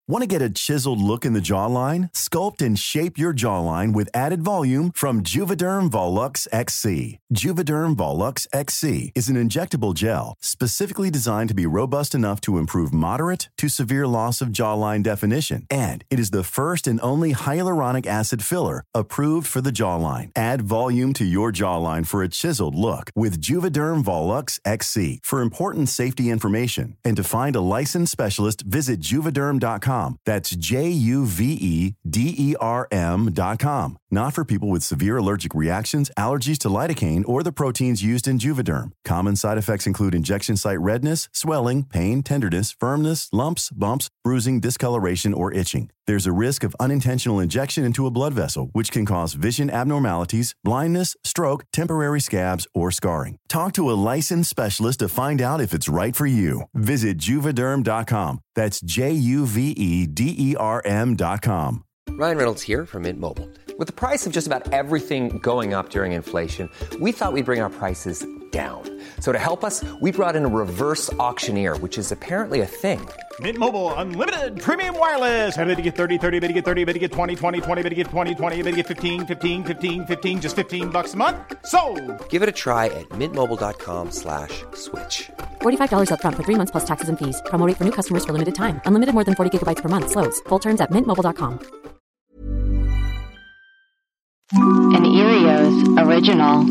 Want to get a chiseled look in the jawline? Sculpt and shape your jawline with added volume from Juvederm Volux XC. Juvederm Volux XC is an injectable gel specifically designed to be robust enough to improve moderate to severe loss of jawline definition. And it is the first and only hyaluronic acid filler approved for the jawline. Add volume to your jawline for a chiseled look with Juvederm Volux XC. For important safety information and to find a licensed specialist, visit juvederm.com. That's JUVEDERM.com. Not for people with severe allergic reactions, allergies to lidocaine, or the proteins used in Juvederm. Common side effects include injection site redness, swelling, pain, tenderness, firmness, lumps, bumps, bruising, discoloration, or itching. There's a risk of unintentional injection into a blood vessel, which can cause vision abnormalities, blindness, stroke, temporary scabs, or scarring. Talk to a licensed specialist to find out if it's right for you. Visit Juvederm.com. That's JUVEDERM.com. Ryan Reynolds here from Mint Mobile. With the price of just about everything going up during inflation, we thought we'd bring our prices down. So to help us, we brought in a reverse auctioneer, which is apparently a thing. Mint Mobile Unlimited Premium Wireless. How to get 30, 30, bit to get 30, bit to get 20, 20, 20, bit to get 20, 20, bit to get 15, 15, 15, 15, just $15 a month? Sold! Give it a try at mintmobile.com/switch. $45 up front for 3 months plus taxes and fees. Promo rate for new customers for limited time. Unlimited more than 40 gigabytes per month. Slows full terms at mintmobile.com. An Erios original.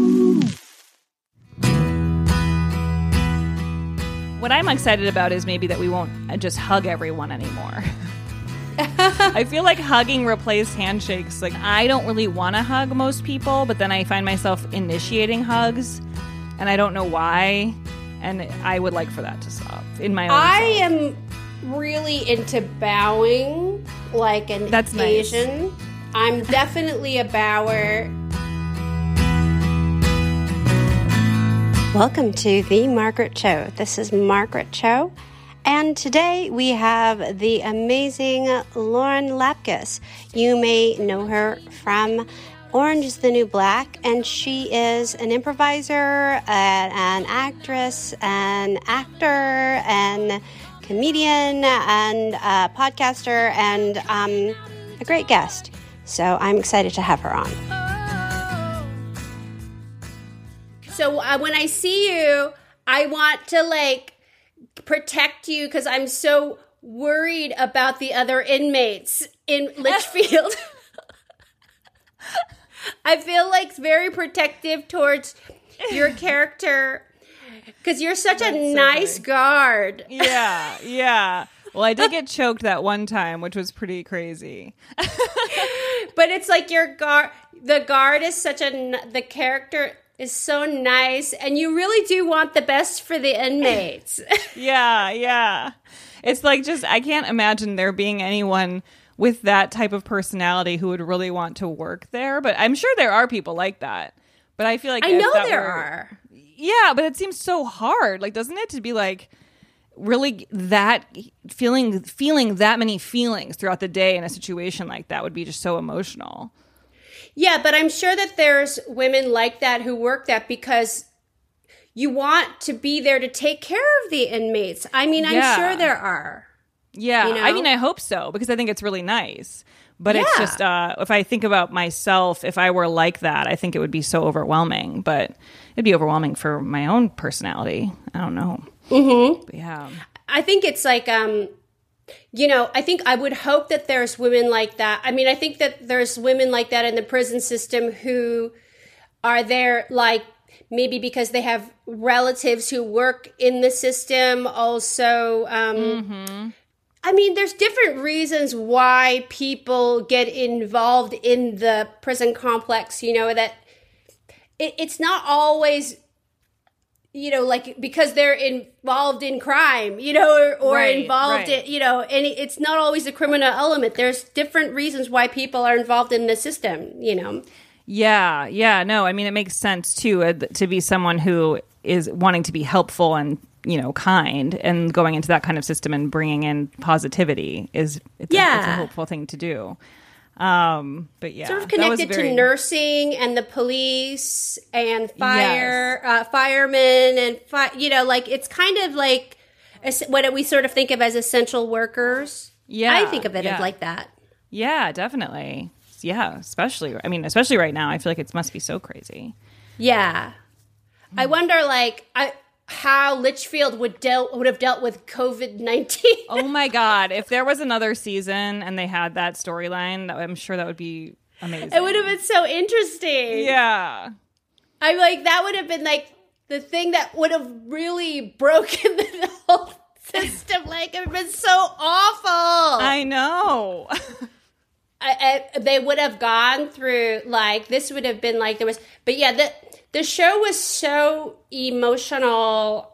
What I'm excited about is maybe that we won't just hug everyone anymore. I feel like hugging replaced handshakes. Like, I don't really want to hug most people, but then I find myself initiating hugs, and I don't know why. And I would like for that to stop in my own I self. am really into bowing like an That's Asian. Nice. I'm definitely a bower. Welcome to The Margaret Cho. This is Margaret Cho, and today we have the amazing Lauren Lapkus. You may know her from Orange is the New Black, and she is an improviser, an actress, an actor, and comedian, and a podcaster, and a great guest. So I'm excited to have her on. So when I see you, I want to protect you because I'm so worried about the other inmates in Litchfield. I feel very protective towards your character because you're such a nice guard. Yeah. Well, I did get choked that one time, which was pretty crazy. But it's like the guard is the character is so nice, and you really do want the best for the inmates. Yeah. It's I can't imagine there being anyone with that type of personality who would really want to work there, but I'm sure there are people like that. But I feel like I know there are. Yeah, but it seems so hard. Doesn't it to be really that feeling that many feelings throughout the day in a situation like that would be just so emotional. Yeah, but I'm sure that there's women like that who work that because you want to be there to take care of the inmates. I mean, I'm sure there are. Yeah, you know? I mean, I hope so because I think it's really nice. But it's just, if I think about myself, if I were like that, I think it would be so overwhelming. But it'd be overwhelming for my own personality. I don't know. Mm-hmm. But yeah. I think it's I think I would hope that there's women like that. I mean, I think that there's women like that in the prison system who are there maybe because they have relatives who work in the system. Also, I mean, there's different reasons why people get involved in the prison complex, that it's not always, because they're involved in crime, or involved in, and it's not always a criminal element. There's different reasons why people are involved in the system, Yeah. No, I mean, it makes sense, too, to be someone who is wanting to be helpful and, kind, and going into that kind of system and bringing in positivity it's a hopeful thing to do. But yeah, sort of connected to nursing and the police and firemen and it's kind of like what we sort of think of as essential workers. Yeah. I think of it as like that. Yeah, definitely. Yeah, especially right now. I feel like it must be so crazy. Yeah. I wonder, how Litchfield would have dealt with COVID-19. Oh my God. If there was another season and they had that storyline, I'm sure that would be amazing. It would have been so interesting. Yeah. I'm like, that would have been like the thing that would have really broken the whole system. Like, it would have been so awful. I know. They would have gone through, this would have been but yeah, the show was so emotional.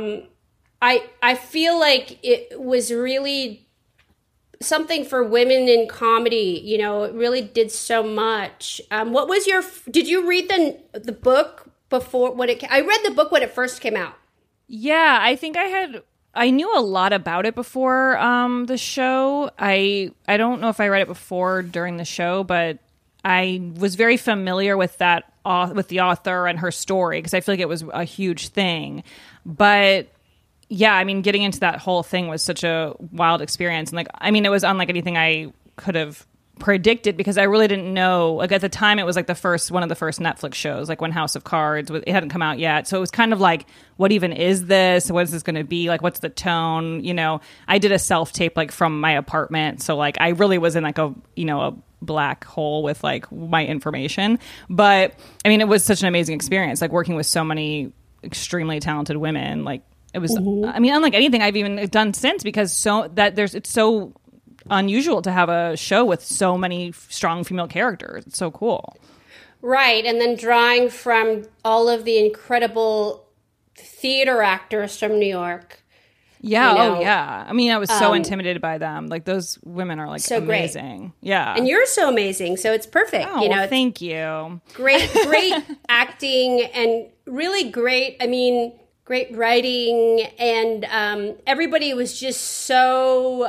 I feel like it was really something for women in comedy. It really did so much. What was did you read the book before I read the book when it first came out. Yeah, I think I knew a lot about it before the show. I don't know if I read it before during the show, but I was very familiar with with the author and her story because I feel like it was a huge thing. But yeah, getting into that whole thing was such a wild experience. And it was unlike anything I could have predicted because I really didn't know. At the time, it was one of the first Netflix shows, when House of Cards. It hadn't come out yet, so it was kind of what even is this? What is this going to be? What's the tone? I did a self tape from my apartment, so I really was in a black hole with my information. But it was such an amazing experience, working with so many extremely talented women. It was, unlike anything I've even done since, because it's so unusual to have a show with so many strong female characters. It's so cool. Right. And then drawing from all of the incredible theater actors from New York. Yeah. Oh, yeah. I was so intimidated by them. Those women are so amazing. Great. Yeah. And you're so amazing. So it's perfect. Oh, thank you. Great acting and really great. Great writing. And everybody was just so,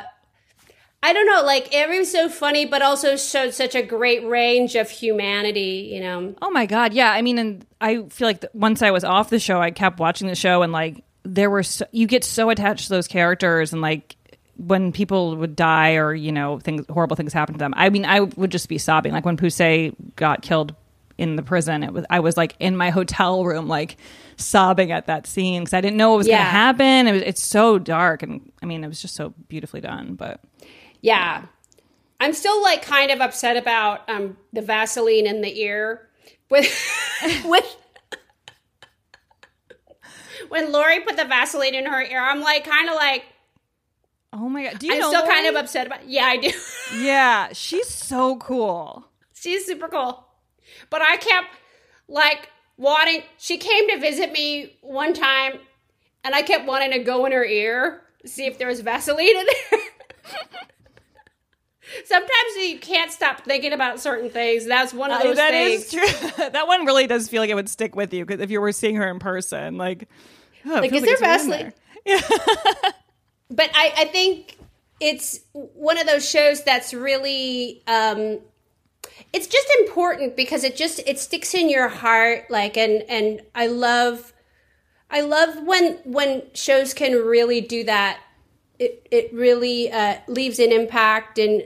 I don't know, everyone was so funny, but also showed such a great range of humanity, Oh my God, yeah. And I feel like once I was off the show, I kept watching the show, and you get so attached to those characters, and when people would die or horrible things happen to them. I would just be sobbing. When Poussey got killed in the prison, I was in my hotel room, sobbing at that scene because I didn't know what was going to happen. It's so dark, and it was just so beautifully done, but. Yeah. I'm still kind of upset about the Vaseline in the ear with when Lori put the Vaseline in her ear. I'm oh my God. Do you I'm know still Lori? kind of upset about Yeah, I do. Yeah, she's so cool. She's super cool. But I kept wanting, she came to visit me one time and I kept wanting to go in her ear to see if there was Vaseline in there. Sometimes you can't stop thinking about certain things. That's one of those things. That is true. That one really does feel like it would stick with you because if you were seeing her in person, is there Vaseline? Yeah. But I think it's one of those shows that's really, it's just important because it sticks in your heart. And I love when shows can really do that. It really leaves an impact and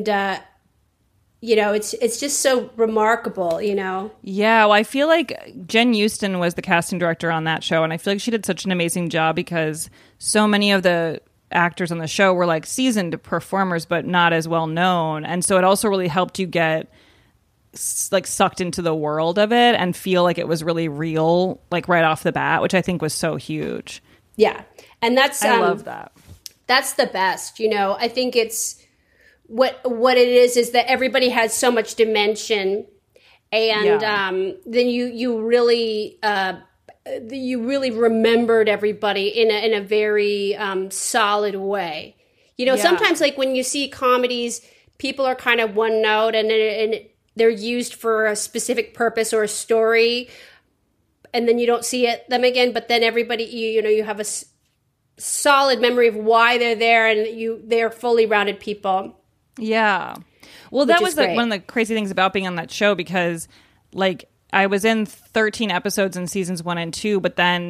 it's just so remarkable, Yeah, well, I feel like Jen Houston was the casting director on that show, and I feel like she did such an amazing job because so many of the actors on the show were seasoned performers but not as well known, and so it also really helped you get sucked into the world of it and feel like it was really real right off the bat, which I think was so huge. Yeah, and I love that. That's the best, I think it's what it is that everybody has so much dimension, and then you really remembered everybody in a very solid way. Sometimes when you see comedies, people are kind of one note and they're used for a specific purpose or a story, and then you don't see them again. But then everybody, you have a solid memory of why they're there, and they're fully rounded people. Yeah. Well, that was one of the crazy things about being on that show because I was in 13 episodes in seasons 1 and 2, but then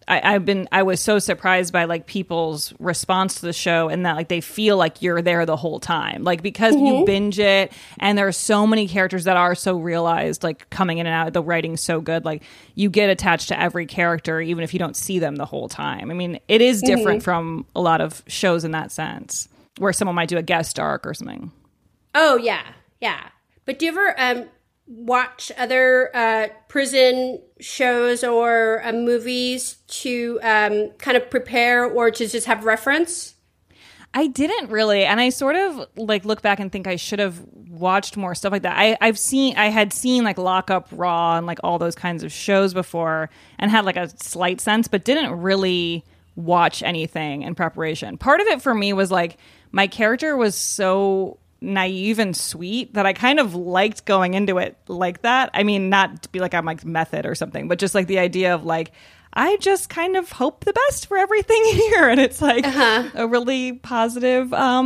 I was so surprised by like people's response to the show, and that like they feel like you're there the whole time, like because you binge it, and there are so many characters that are so realized, like coming in and out. The writing's so good, like you get attached to every character, even if you don't see them the whole time. I mean, it is different from a lot of shows in that sense, where someone might do a guest arc or something. Oh yeah, yeah. But do you ever watch other prison shows or movies to kind of prepare or to just have reference? I didn't really, and I sort of like look back and think I should have watched more stuff like that. I had seen like Lock Up Raw and like all those kinds of shows before, and had like a slight sense, but didn't really watch anything in preparation. Part of it for me was like my character was so naive and sweet that I kind of liked going into it like that. I mean, not to be like I'm like method or something, but just like the idea of like, I just kind of hope the best for everything here. And it's like a really positive,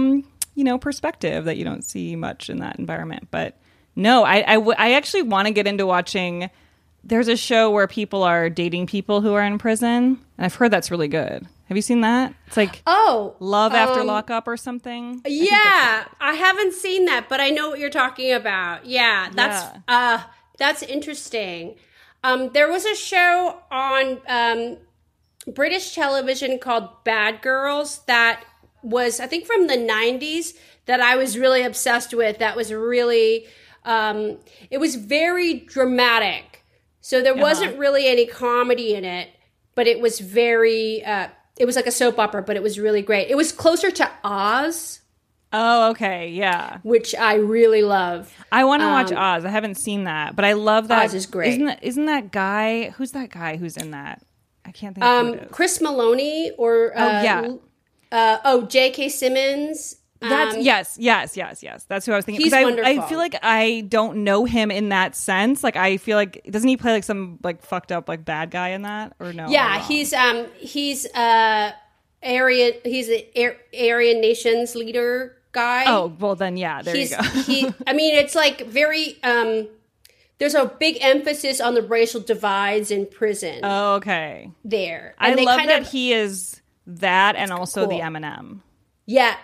perspective that you don't see much in that environment. But no, I actually want to get into watching. There's a show where people are dating people who are in prison, and I've heard that's really good. Have you seen that? It's like Love After Lockup or something. Yeah, I haven't seen that, but I know what you're talking about. Yeah, that's interesting. There was a show on British television called Bad Girls that was, I think, from the 90s that I was really obsessed with. That was really, it was very dramatic. So there wasn't really any comedy in it, but it was very, it was like a soap opera, but it was really great. It was closer to Oz. Oh, okay, yeah. Which I really love. I want to watch Oz. I haven't seen that, but I love that. Oz is great. Isn't that guy? Who's that guy who's in that? I can't think of who it is. Chris Maloney or J.K. Simmons. That's yes. That's who I was thinking. He's wonderful. I feel like I don't know him in that sense. Like I feel like doesn't he play like some like fucked up like bad guy in that or no? Yeah, he's Aryan. He's the Aryan Nations leader guy. Oh well, then yeah, there you go. I mean, it's like very. There's a big emphasis on the racial divides in prison. Oh, okay. There, and I love that he is that, and also the Eminem. Yeah.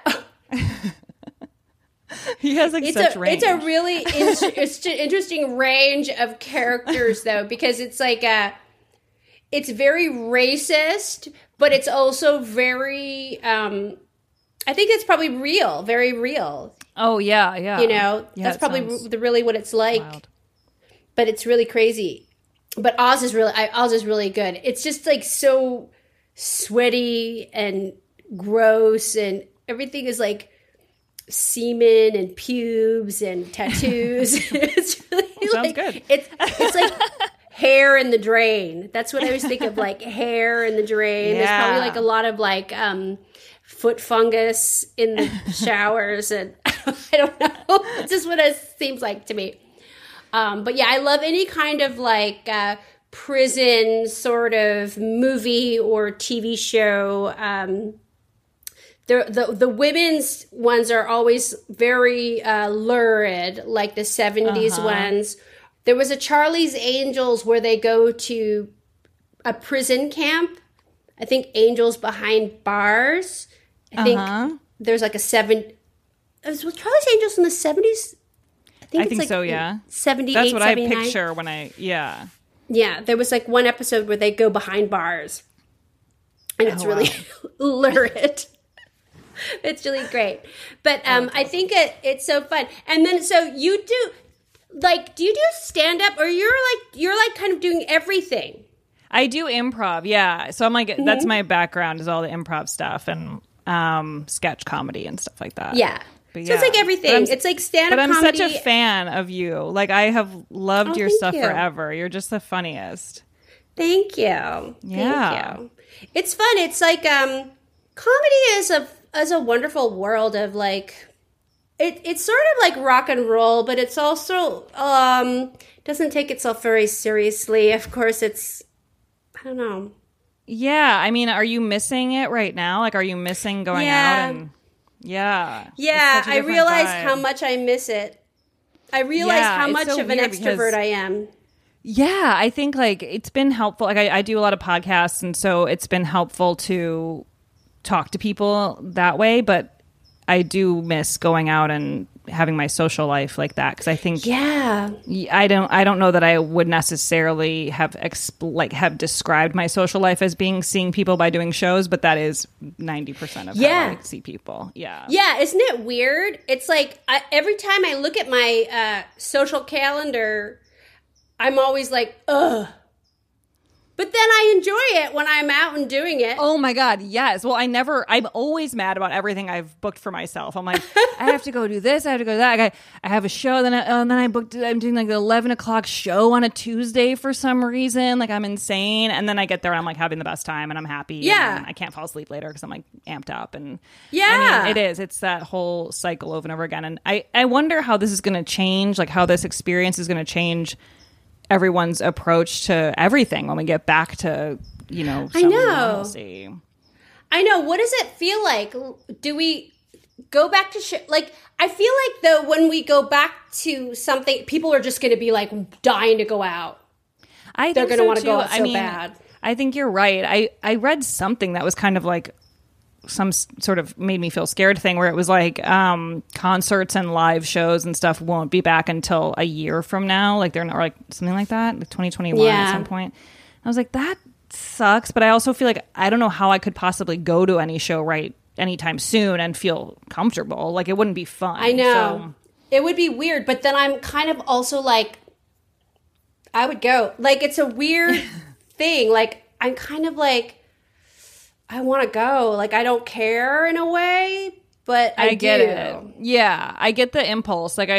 He has like such range. It's a really interesting range of characters, though, because it's like it's very racist, but it's also very. I think it's probably real, very real. Oh yeah, yeah. You know, that's probably really what it's like. Wild. But it's really crazy. But Oz is really good. It's just like so sweaty and gross, and everything is like semen and pubes and tattoos. It's really sounds good. It's like hair in the drain. That's what I always think of, like hair in the drain. Yeah. There's probably like a lot of like foot fungus in the showers, and I don't know. It's just what it seems like to me. But yeah, I love any kind of like prison sort of movie or TV show. The women's ones are always very lurid, like the 70s ones. There was a Charlie's Angels where they go to a prison camp. I think Angels Behind Bars. I think there's like was Charlie's Angels in the 70s? I think like so, yeah. 78, that's what 79. I picture when Yeah, there was like one episode where they go behind bars. And it's really lurid. It's really great. But I think it's so fun. And then, so you do, like, do you do stand-up, or you're like kind of doing everything? I do improv, yeah. So I'm like, that's my background, is all the improv stuff and sketch comedy and stuff like that. Yeah. But so it's like everything. It's like stand-up comedy. But I'm such a fan of you. Like, I have loved your stuff forever. You're just the funniest. Thank you. Yeah. Thank you. It's fun. It's like comedy is a wonderful world of like it's sort of like rock and roll, but it's also doesn't take itself very seriously. Of course, it's I don't know. Yeah, I mean, are you missing it right now? Like, are you missing going out and Yeah, I realize how much I miss it. I realize how much of an extrovert I am. Yeah, I think like it's been helpful. Like I do a lot of podcasts, and so it's been helpful to talk to people that way. But I do miss going out and having my social life like that, because I think I don't know that I would necessarily have have described my social life as being seeing people by doing shows, but that is 90% of how I see people. Yeah, isn't it weird? It's like every time I look at my social calendar, I'm always like, ugh. But then I enjoy it when I'm out and doing it. Oh my God, yes. Well, I'm always mad about everything I've booked for myself. I'm like, I have to go do this, I have to go do that. I have a show, and then I'm doing like the 11 o'clock show on a Tuesday for some reason. Like I'm insane. And then I get there and I'm like having the best time and I'm happy. Yeah. And I can't fall asleep later because I'm like amped up. And yeah, I mean, it's that whole cycle over and over again. And I wonder how this is going to change, like how this experience is going to change everyone's approach to everything when we get back to, some normalcy. I know. What does it feel like? Do we go back to like, I feel like though when we go back to something, people are just going to be like dying to go out. They're going to want to go out so bad. I think you're right. I read something that was kind of like some sort of made me feel scared thing, where it was like concerts and live shows and stuff won't be back until a year from now. Like they're not, like something like that, like 2021 at some point. I was like, that sucks. But I also feel like I don't know how I could possibly go to any show anytime soon and feel comfortable. Like it wouldn't be fun. I know. It would be weird. But then I'm kind of also like, I would go. Like it's a weird thing. Like I'm kind of like, I want to go. Like, I don't care in a way, but I get do. it. Yeah, I get the impulse. Like,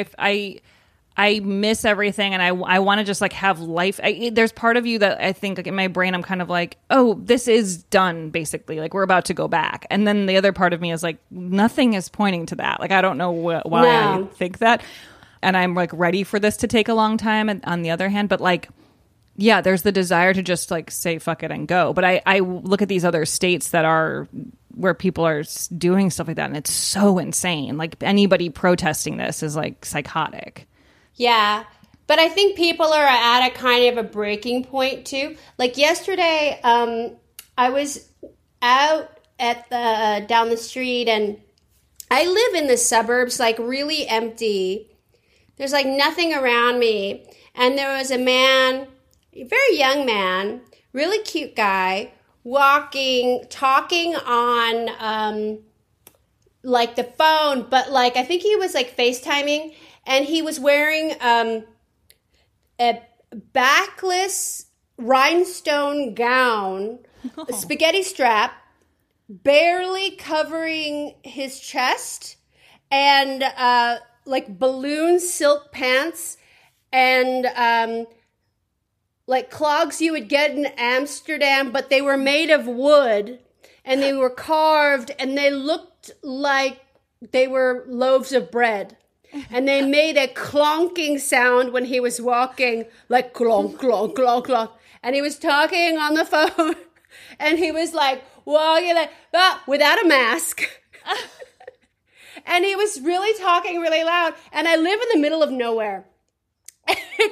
I miss everything, and I want to just, like, have life. There's part of you that I think, like, in my brain, I'm kind of like, oh, this is done, basically. Like, we're about to go back. And then the other part of me is like, nothing is pointing to that. Like, I don't know why I think that. And I'm, like, ready for this to take a long time, and on the other hand. But, like, yeah, there's the desire to just like say fuck it and go. But I look at these other states that are where people are doing stuff like that, and it's so insane. Like anybody protesting this is like psychotic. Yeah, but I think people are at a kind of a breaking point too. Like yesterday, I was out at down the street, and I live in the suburbs, like really empty. There's like nothing around me, and there was a man. A very young man, really cute guy, talking on like the phone, but like I think he was like FaceTiming, and he was wearing a backless rhinestone gown, a spaghetti strap, barely covering his chest, and like balloon silk pants, and like clogs you would get in Amsterdam, but they were made of wood, and they were carved, and they looked like they were loaves of bread. And they made a clonking sound when he was walking, like clonk, clonk, clonk, clonk. And he was talking on the phone, and he was like walking like without a mask. And he was really talking really loud. And I live in the middle of nowhere. He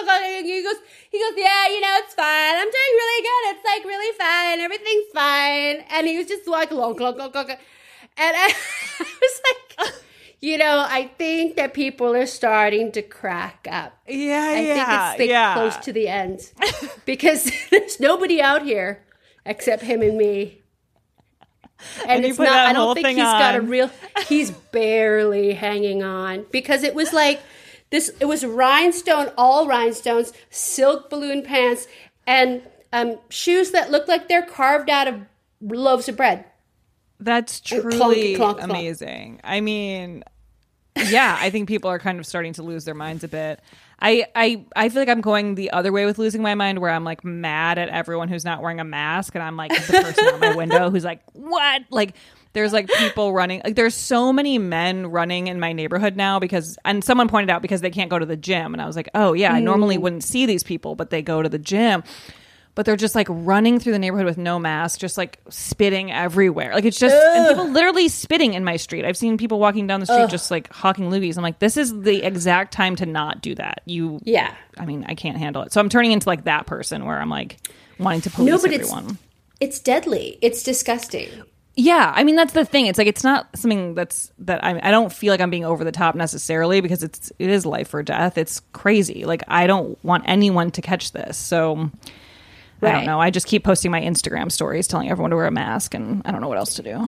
goes, yeah, it's fine. I'm doing really good. It's like really fine. Everything's fine. And he was just like, clonk, clonk, clonk, clonk. And I was like, I think that people are starting to crack up. Yeah, I think it's close to the end. Because there's nobody out here except him and me. And it's not, I don't think he's got he's barely hanging on. Because it was like, it was all rhinestones, silk balloon pants, and shoes that looked like they're carved out of loaves of bread. That's truly amazing. I mean, yeah, I think people are kind of starting to lose their minds a bit. I feel like I'm going the other way with losing my mind, where I'm like mad at everyone who's not wearing a mask, and I'm like the person at my window who's like, what? Like, there's like people running. Like, there's so many men running in my neighborhood now and someone pointed out because they can't go to the gym, and I was like, oh yeah, I normally wouldn't see these people, but they go to the gym. but they're just like running through the neighborhood with no mask, just like spitting everywhere. Like it's just, and people literally spitting in my street. I've seen people walking down the street just like hawking loogies. I'm like, this is the exact time to not do that. I mean, I can't handle it. So I'm turning into like that person where I'm like wanting to police everyone. It's deadly. It's disgusting. Yeah, I mean that's the thing. It's like it's not something that I don't feel like I'm being over the top necessarily because it is life or death. It's crazy. Like I don't want anyone to catch this. So I don't know. I just keep posting my Instagram stories telling everyone to wear a mask, and I don't know what else to do.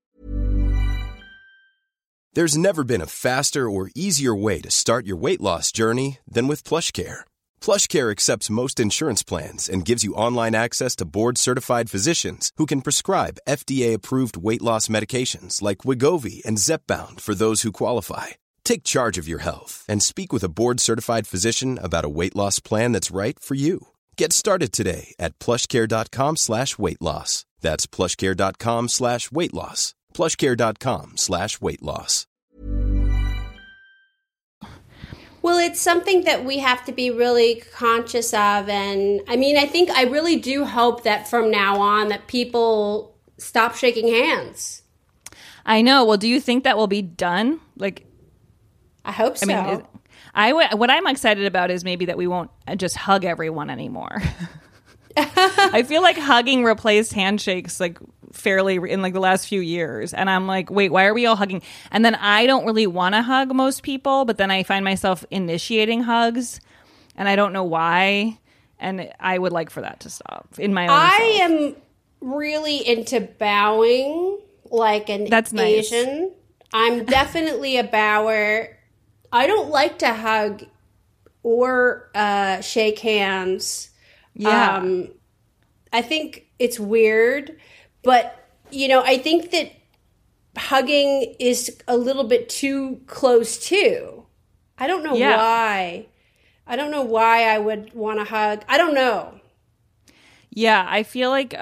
There's never been a faster or easier way to start your weight loss journey than with PlushCare. PlushCare accepts most insurance plans and gives you online access to board-certified physicians who can prescribe FDA-approved weight loss medications like Wegovy and Zepbound for those who qualify. Take charge of your health and speak with a board-certified physician about a weight loss plan that's right for you. Get started today at plushcare.com/weight loss. That's plushcare.com/weight loss. plushcare.com/weight loss. Well, it's something that we have to be really conscious of. And I mean, I really do hope that from now on that people stop shaking hands. I know. Well, do you think that will be done? Like, I hope so. I mean, what I'm excited about is maybe that we won't just hug everyone anymore. I feel like hugging replaced handshakes like fairly in like the last few years, and I'm like, wait, why are we all hugging? And then I don't really want to hug most people, but then I find myself initiating hugs, and I don't know why. And I would like for that to stop in my own self. I am really into bowing like an That's nice. Asian. I'm definitely a bower. I don't like to hug or shake hands. Yeah. I think it's weird, but, you know, I think that hugging is a little bit too close, too. I don't know why. I don't know why I would want to hug. I don't know. Yeah, I feel like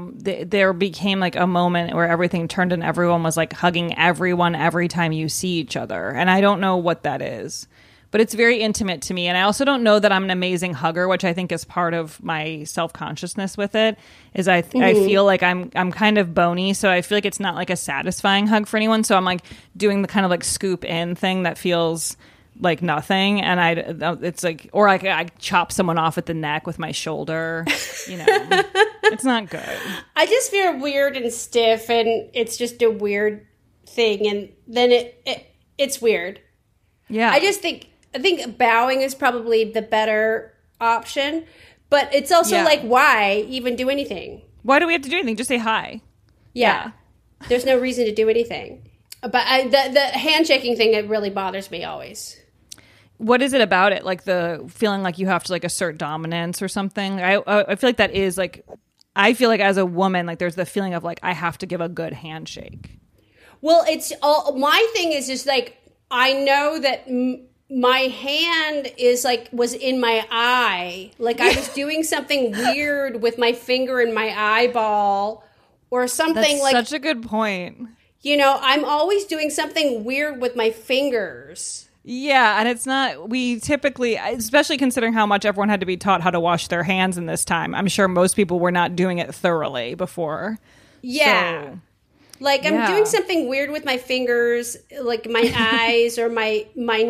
there became like a moment where everything turned and everyone was like hugging everyone every time you see each other. And I don't know what that is. But it's very intimate to me. And I also don't know that I'm an amazing hugger, which I think is part of my self-consciousness with it, is I feel like I'm kind of bony. So I feel like it's not like a satisfying hug for anyone. So I'm like doing the kind of like scoop in thing that feels like nothing. And it's like, or like I chop someone off at the neck with my shoulder. You know, it's not good. I just feel weird and stiff, and it's just a weird thing. And then it's weird. Yeah. I think bowing is probably the better option, but it's also like, why even do anything? Why do we have to do anything? Just say hi. Yeah. There's no reason to do anything. But the handshaking thing, it really bothers me always. What is it about it? Like the feeling like you have to like assert dominance or something? I feel like that is like, I feel like as a woman, like there's the feeling of like, I have to give a good handshake. Well, it's all, my thing is just like, I know that my hand was in my eye. Like I was doing something weird with my finger in my eyeball or something. That's like such a good point. You know, I'm always doing something weird with my fingers. Yeah, and it's not, we typically, especially considering how much everyone had to be taught how to wash their hands in this time, I'm sure most people were not doing it thoroughly before. Yeah. So. Like I'm doing something weird with my fingers, like my eyes or my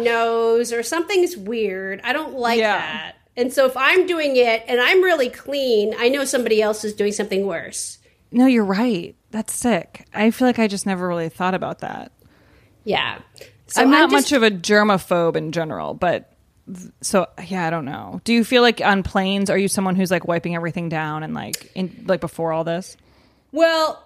nose or something's weird. I don't like that. And so if I'm doing it and I'm really clean, I know somebody else is doing something worse. No, you're right. That's sick. I feel like I just never really thought about that. Yeah. So I'm not much of a germaphobe in general, but so yeah, I don't know. Do you feel like on planes, are you someone who's like wiping everything down and like before all this? Well,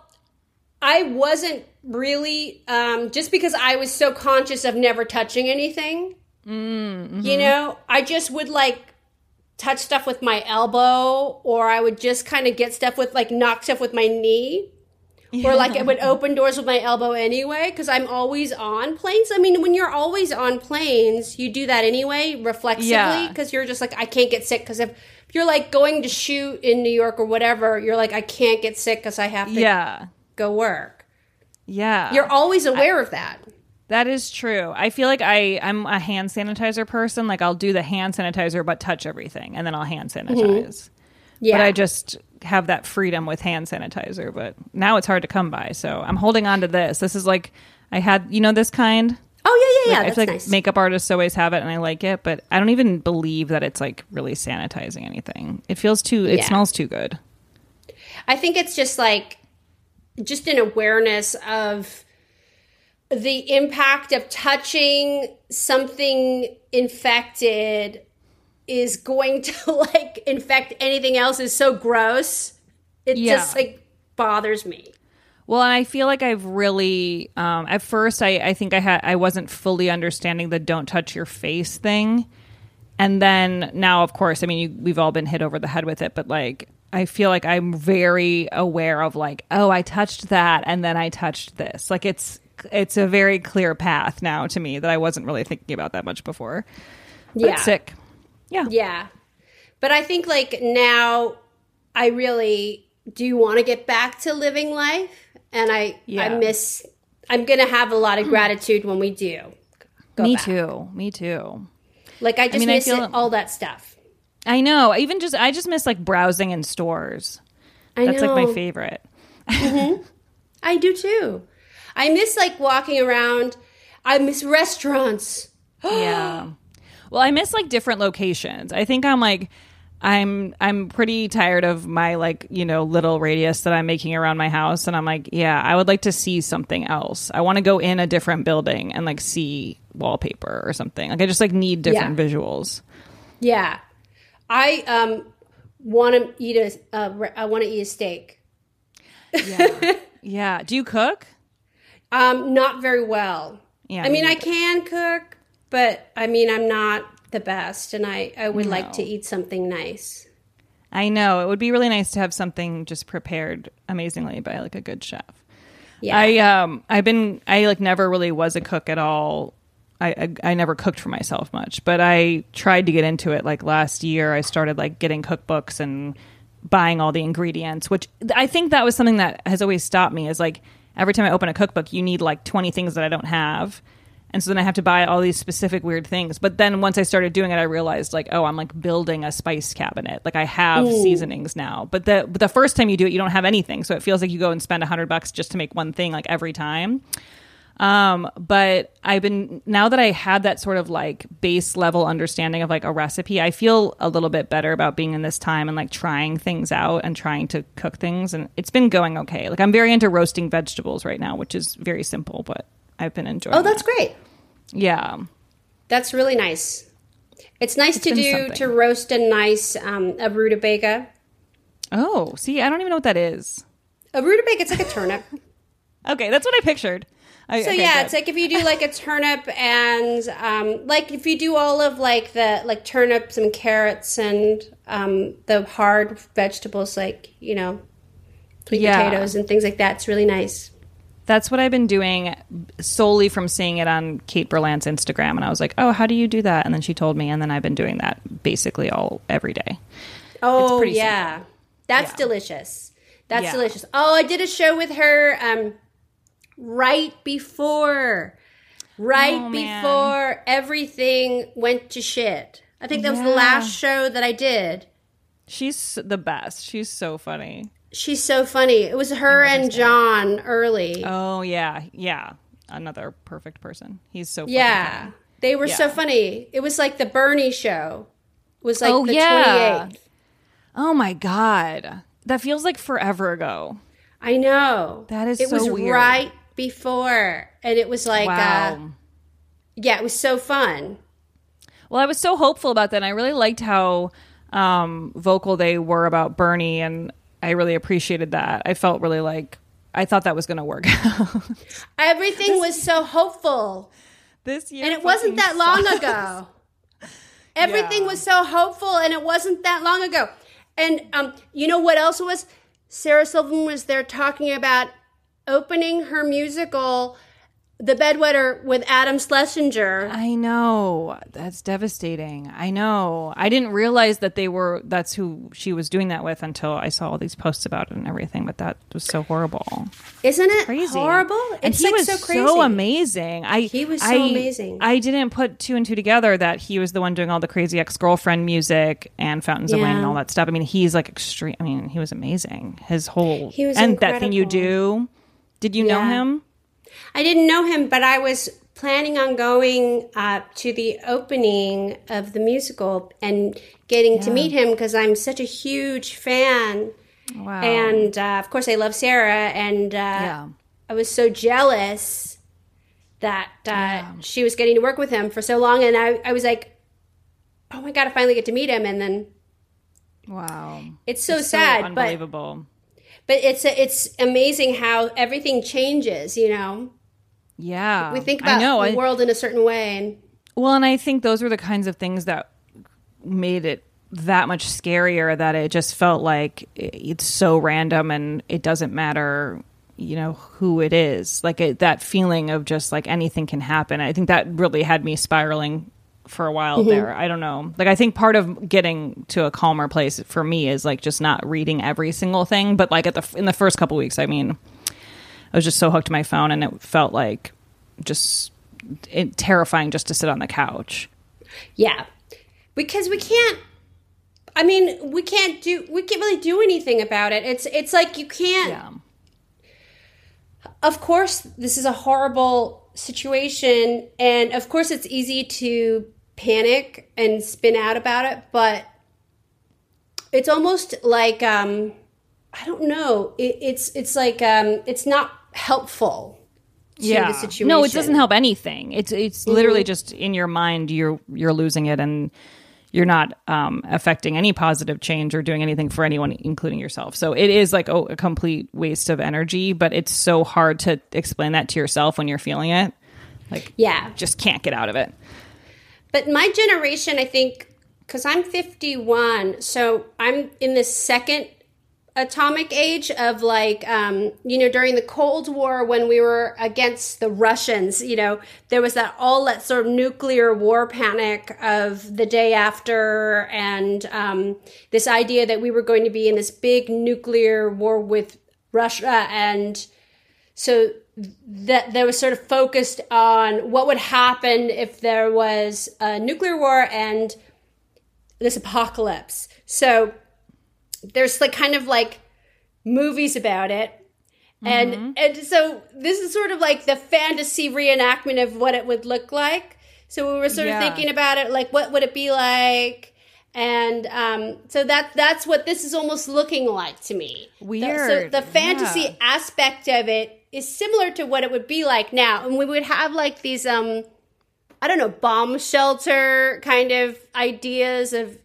I wasn't really, just because I was so conscious of never touching anything. Mm-hmm. You know, I just would like touch stuff with my elbow, or I would just kind of get stuff with like knock stuff with my knee. Yeah. Or like I would open doors with my elbow anyway, because I'm always on planes. I mean, when you're always on planes, you do that anyway, reflexively, because you're just like, I can't get sick. Because if you're like going to shoot in New York or whatever, you're like, I can't get sick because I have to go work. Yeah. You're always aware of that. That is true. I feel like I'm a hand sanitizer person. Like I'll do the hand sanitizer but touch everything and then I'll hand sanitize. Mm-hmm. Yeah. But have that freedom with hand sanitizer, but now it's hard to come by. So I'm holding on to this. This is like, I had, this kind. Oh, yeah. I That's feel like nice. makeup artists always have it, and I like it, but I don't even believe that it's like really sanitizing anything. It feels it smells too good. I think it's just like, just an awareness of the impact of touching something infected is going to like infect anything else is so gross. It just like bothers me. Well, and I feel like I've really, at first, I think I wasn't fully understanding the don't touch your face thing. And then now, of course, I mean, we've all been hit over the head with it, but like, I feel like I'm very aware of like, oh, I touched that and then I touched this. Like it's a very clear path now to me that I wasn't really thinking about that much before. But it's sick. Yeah. Yeah. But I think like now I really do want to get back to living life. And I'm going to have a lot of gratitude when we do go Me back. Me too. Like I miss all that stuff. I know. I just miss like browsing in stores. That's like my favorite. Mm-hmm. I do too. I miss like walking around. I miss restaurants. Yeah. Well, I miss like different locations. I think I'm pretty tired of my like, little radius that I'm making around my house. And I'm like, yeah, I would like to see something else. I want to go in a different building and like see wallpaper or something. Like I just like need different visuals. Yeah. I want to eat a steak. Yeah. Yeah. Do you cook? Not very well. Yeah. I mean, I can cook, but I mean, I'm not the best, and I would like to eat something nice. I know. It would be really nice to have something just prepared amazingly by like a good chef. Yeah. I like never really was a cook at all. I never cooked for myself much, but I tried to get into it like last year. I started like getting cookbooks and buying all the ingredients, which I think that was something that has always stopped me is like every time I open a cookbook, you need like 20 things that I don't have. And so then I have to buy all these specific weird things. But then once I started doing it, I realized like, oh, I'm like building a spice cabinet. Like I have seasonings now. But the first time you do it, you don't have anything. So it feels like you go and spend $100 just to make one thing like every time. But now that I had that sort of like base level understanding of like a recipe, I feel a little bit better about being in this time and like trying things out and trying to cook things. And it's been going okay. Like I'm very into roasting vegetables right now, which is very simple, but I've been enjoying that's great. Yeah. That's really nice. It's nice to roast a nice a rutabaga. Oh, see, I don't even know what that is. A rutabaga, it's like a turnip. Okay, that's what I pictured. It's like if you do like a turnip and like if you do all of like the like turnips and carrots and the hard vegetables like, sweet potatoes and things like that. It's really nice. That's what I've been doing solely from seeing it on Kate Berlant's Instagram. And I was like, oh, how do you do that? And then she told me, and then I've been doing that basically every day. Oh, yeah. Simple. That's delicious. That's delicious. Oh, I did a show with her right before everything went to shit. I think that was the last show that I did. She's the best. She's so funny. She's so funny. It was her and John Early. Oh, yeah. Yeah. Another perfect person. He's so funny. Yeah. They were so funny. It was like the Bernie show. It was like the 28th. Oh, my God. That feels like forever ago. I know. That is so weird. It was right before. And it was like, it was so fun. Well, I was so hopeful about that. And I really liked how vocal they were about Bernie, and I really appreciated that. I felt really like I thought that was going to work out. Everything was so hopeful this year, and it wasn't that long ago. Everything was so hopeful, and it wasn't that long ago. And you know what else was? Sarah Silverman was there talking about opening her musical the bedwetter with Adam Schlesinger. I know. That's devastating. I know. I didn't realize that that's who she was doing that with until I saw all these posts about it and everything, but that was so horrible. Isn't it crazy. Horrible? And it's he like was so crazy. So amazing. He was so amazing. I didn't put two and two together that he was the one doing all the crazy ex-girlfriend music and Fountains of Wayne and all that stuff. I mean, he's like extreme. I mean, he was amazing. His whole... He was and incredible. That Thing You Do. Did you know him? I didn't know him, but I was planning on going to the opening of the musical and getting to meet him because I'm such a huge fan. Wow. And, of course, I love Sarah. And I was so jealous that she was getting to work with him for so long. And I was like, oh, my God, I finally get to meet him. And then... Wow. It's so sad. So unbelievable. But it's amazing how everything changes, you know? Yeah. We think about the world in a certain way. And I think those were the kinds of things that made it that much scarier, that it just felt like it's so random and it doesn't matter, you know, who it is. Like that feeling of just like anything can happen. I think that really had me spiraling for a while there. I don't know. Like, I think part of getting to a calmer place for me is like just not reading every single thing. But like in the first couple weeks, I mean, I was just so hooked to my phone and it felt like just terrifying just to sit on the couch. Yeah. Because we can't really do anything about it. It's like you can't. Yeah. Of course, this is a horrible situation, and of course it's easy to panic and spin out about it, but it's almost like I don't know. It's like it's not helpful to the situation. No, it doesn't help anything. It's literally just in your mind you're losing it, and you're not affecting any positive change or doing anything for anyone, including yourself. So it is like a complete waste of energy, but it's so hard to explain that to yourself when you're feeling it. Like, just can't get out of it. But my generation, I think, because I'm 51, so I'm in the second atomic age of like, during the Cold War when we were against the Russians, there was that sort of nuclear war panic of the day after, and this idea that we were going to be in this big nuclear war with Russia. And so that there was sort of focused on what would happen if there was a nuclear war and this apocalypse. So there's like kind of like movies about it. And so this is sort of like the fantasy reenactment of what it would look like. So we were sort of thinking about it, like what would it be like? And so that's what this is almost looking like to me. Weird. So the fantasy aspect of it is similar to what it would be like now. And we would have like these, bomb shelter kind of ideas of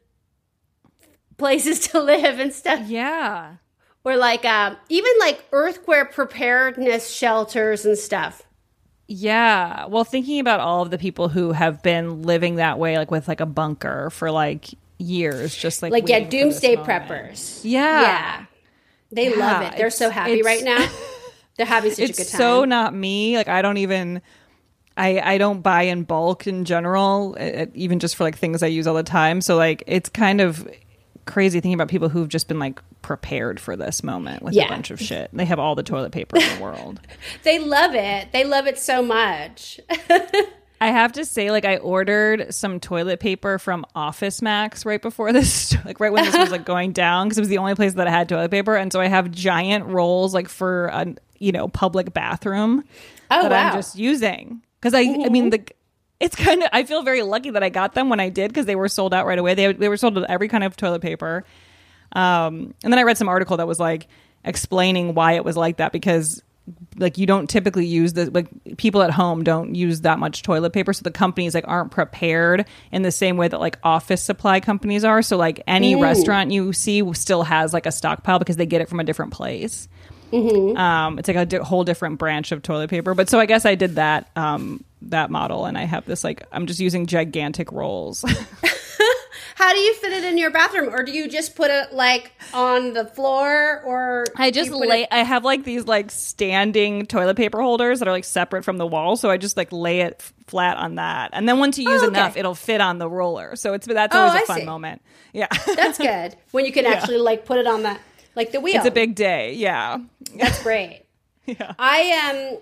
places to live and stuff. Yeah. Or like even like earthquake preparedness shelters and stuff. Yeah. Well, thinking about all of the people who have been living that way, like with like a bunker for like years, just like doomsday preppers. Yeah. They love it. They're so happy right now. They're having such a good time. It's so not me. Like, I don't even... I don't buy in bulk in general, even just for like things I use all the time. So like it's kind of crazy thinking about people who've just been like prepared for this moment with a bunch of shit. They have all the toilet paper in the world. They love it. They love it so much. I have to say, like, I ordered some toilet paper from Office Max right before this, like right when this was like going down, because it was the only place that I had toilet paper. And so I have giant rolls like for a public bathroom that I'm just using. Because I mean, it's kind of, I feel very lucky that I got them when I did, because they were sold out right away. They were sold with every kind of toilet paper. And then I read some article that was like explaining why it was like that, because like you don't typically use like people at home don't use that much toilet paper, so the companies like aren't prepared in the same way that like office supply companies are. So like any restaurant you see still has like a stockpile because they get it from a different place. It's like a whole different branch of toilet paper. But so I guess I did that model, and I have this like I'm just using gigantic rolls. How do you fit it in your bathroom? Or do you just put it like on the floor? Or I just I have like these like standing toilet paper holders that are like separate from the wall. So I just like lay it flat on that. And then once you use enough, it'll fit on the roller. So that's always a fun moment. Yeah. That's good. When you can actually like put it on the wheel. It's a big day. Yeah. That's great. Yeah. I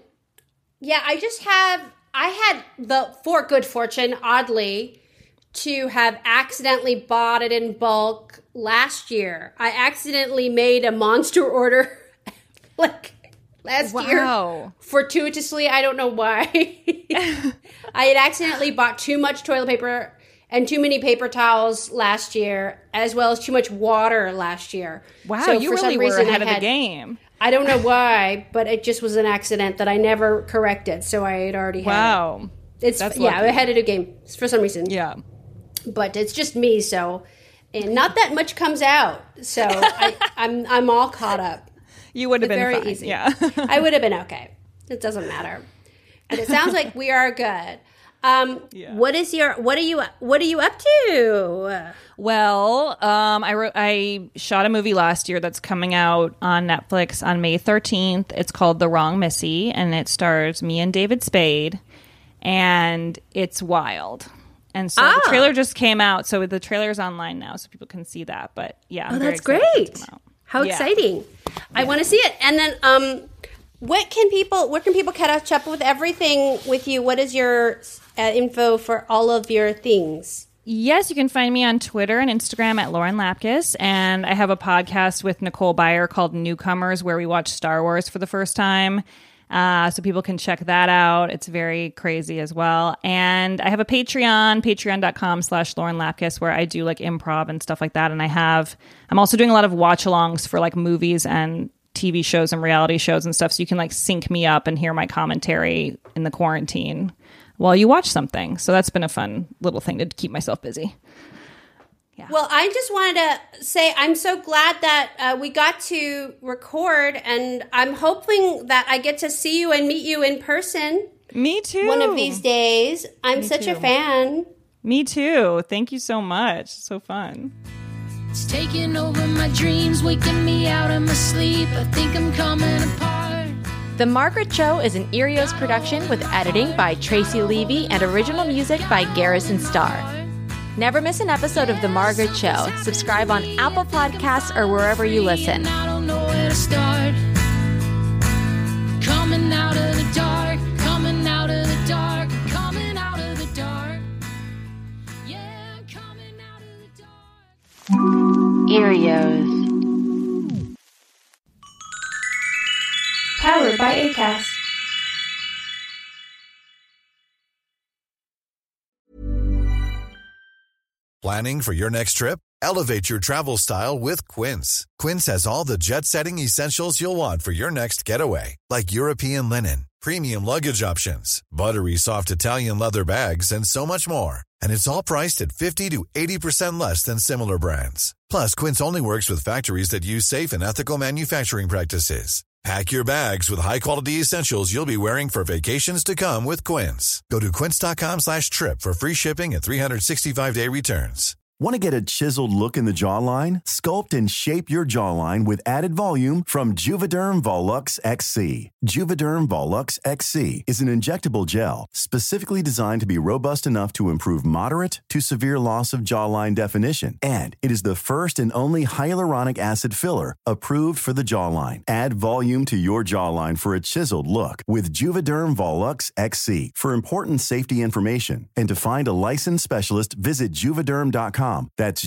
had the good fortune, oddly, to have accidentally bought it in bulk last year. I accidentally made a monster order like last year. Fortuitously, I don't know why. I had accidentally bought too much toilet paper and too many paper towels last year, as well as too much water last year. Wow, so you really were ahead of the game. I don't know why, but it just was an accident that I never corrected, so I had already had it. That's ahead of the game for some reason. Yeah. But it's just me, and not that much comes out, so I'm all caught up. You would have been very fine. Easy. Yeah. I would have been okay. It doesn't matter. And it sounds like we are good. What are you up to? Well, I shot a movie last year that's coming out on Netflix on May 13th. It's called The Wrong Missy, and it stars me and David Spade, and it's wild. And so the trailer just came out, so the trailer's online now, so people can see that. But yeah, I'm very excited for it to come out. How exciting! I want to see it. And then, where can people catch up with everything with you? What is your info for all of your things? Yes, you can find me on Twitter and Instagram at Lauren Lapkus, and I have a podcast with Nicole Byer called Newcomers, where we watch Star Wars for the first time. So people can check that out. It's very crazy as well. And I have a Patreon, patreon.com/Lauren Lapkus, where I do like improv and stuff like that. And I'm also doing a lot of watch-alongs for like movies and TV shows and reality shows and stuff. So you can like sync me up and hear my commentary in the quarantine while you watch something. So that's been a fun little thing to keep myself busy. Yeah. Well, I just wanted to say I'm so glad that we got to record, and I'm hoping that I get to see you and meet you in person. Me too. One of these days. I'm such a fan. Me too. Thank you so much. So fun. It's taking over my dreams, waking me out of my sleep. I think I'm coming apart. The Margaret Show is an Erios production with editing by Tracy Levy and original music by Garrison Starr. Never miss an episode of The Margaret Show. Subscribe on Apple Podcasts or wherever you listen. I don't know where to start. Coming out of the dark, coming out of the dark, coming out of the dark. Yeah, coming out of the dark. Erios. Powered by Acast. Planning for your next trip? Elevate your travel style with Quince. Quince has all the jet-setting essentials you'll want for your next getaway, like European linen, premium luggage options, buttery soft Italian leather bags, and so much more. And it's all priced at 50 to 80% less than similar brands. Plus, Quince only works with factories that use safe and ethical manufacturing practices. Pack your bags with high-quality essentials you'll be wearing for vacations to come with Quince. Go to quince.com/trip for free shipping and 365-day returns. Want to get a chiseled look in the jawline? Sculpt and shape your jawline with added volume from Juvederm Volux XC. Juvederm Volux XC is an injectable gel specifically designed to be robust enough to improve moderate to severe loss of jawline definition. And it is the first and only hyaluronic acid filler approved for the jawline. Add volume to your jawline for a chiseled look with Juvederm Volux XC. For important safety information and to find a licensed specialist, visit Juvederm.com. That's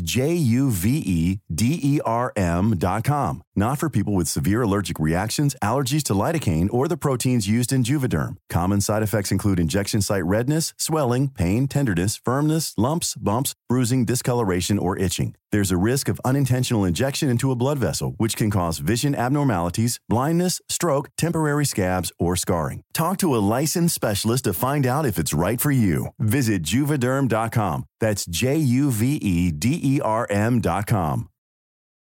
Juvederm.com. Not for people with severe allergic reactions, allergies to lidocaine, or the proteins used in Juvederm. Common side effects include injection site redness, swelling, pain, tenderness, firmness, lumps, bumps, bruising, discoloration, or itching. There's a risk of unintentional injection into a blood vessel, which can cause vision abnormalities, blindness, stroke, temporary scabs, or scarring. Talk to a licensed specialist to find out if it's right for you. Visit Juvederm.com. That's Juvederm.com.